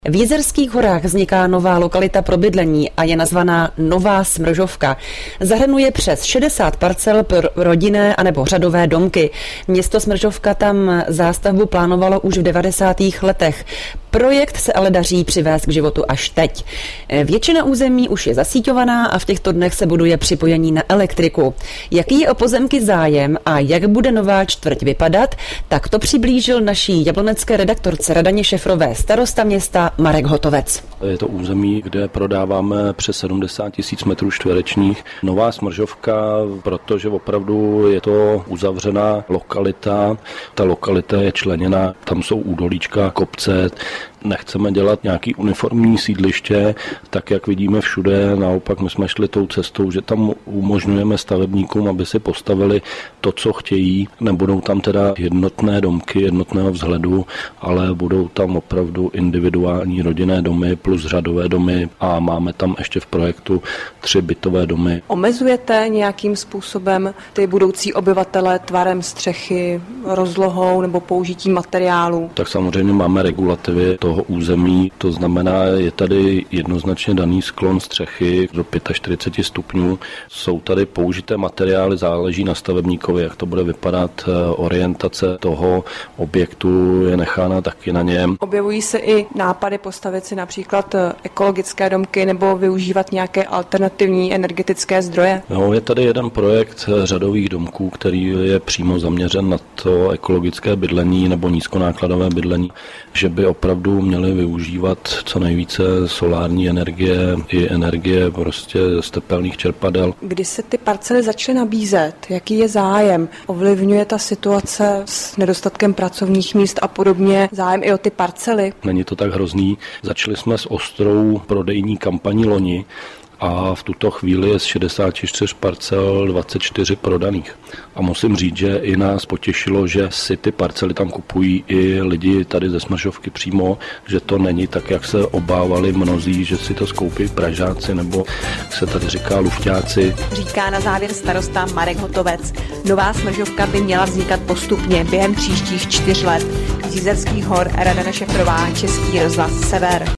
V Jizerských horách vzniká nová lokalita pro bydlení a je nazvaná Nová Smržovka. Zahrnuje přes 60 parcel pro rodinné anebo řadové domky. Město Smržovka tam zástavbu plánovalo už v 90. letech. Projekt se ale daří přivést k životu až teď. Většina území už je zasíťovaná a v těchto dnech se buduje připojení na elektriku. Jaký je o pozemky zájem a jak bude nová čtvrť vypadat, tak to přiblížil naší jablonecké redaktorce Radaně Šefrové starosta města Marek Hotovec. Je to území, kde prodáváme přes 70 000 metrů čtverečních. Nová Smržovka, protože opravdu je to uzavřená lokalita. Ta lokalita je členěna, tam jsou údolíčka, kopce. Nechceme dělat nějaký uniformní sídliště, tak jak vidíme všude, naopak my jsme šli tou cestou, že tam umožňujeme stavebníkům, aby si postavili to, co chtějí. Nebudou tam teda jednotné domky, jednotného vzhledu, ale budou tam opravdu individuální rodinné domy plus řadové domy a máme tam ještě v projektu 3 bytové domy. Omezujete nějakým způsobem ty budoucí obyvatele tvarem střechy, rozlohou nebo použitím materiálů? Tak samozřejmě máme regulativy toho území, to znamená, je tady jednoznačně daný sklon střechy do 45 stupňů. Jsou tady použité materiály, záleží na stavebníkovi, jak to bude vypadat, orientace toho objektu je nechána taky na něm. Objevují se i nápady postavit si například ekologické domky nebo využívat nějaké alternativní energetické zdroje? No, je tady jeden projekt řadových domků, který je přímo zaměřen na to ekologické bydlení nebo nízkonákladové bydlení, že by opravdu měli využívat co nejvíce solární energie i energie prostě z tepelných čerpadel. Kdy se ty parcely začaly nabízet? Jaký je zájem? Ovlivňuje ta situace s nedostatkem pracovních míst a podobně zájem i o ty parcely? Není to tak hrozný. Začali jsme s ostrou prodejní kampaní loni a v tuto chvíli je z 64 parcel 24 prodaných. A musím říct, že i nás potěšilo, že si ty parcely tam kupují i lidi tady ze Smržovky přímo, že to není tak, jak se obávali mnozí, že si to skoupí Pražáci nebo se tady říká Lufťáci. Říká na závěr starosta Marek Hotovec. Nová Smržovka by měla vznikat postupně během příštích 4 let. Z Jizerských hor Radaně Šefrová, Český rozhlas Sever.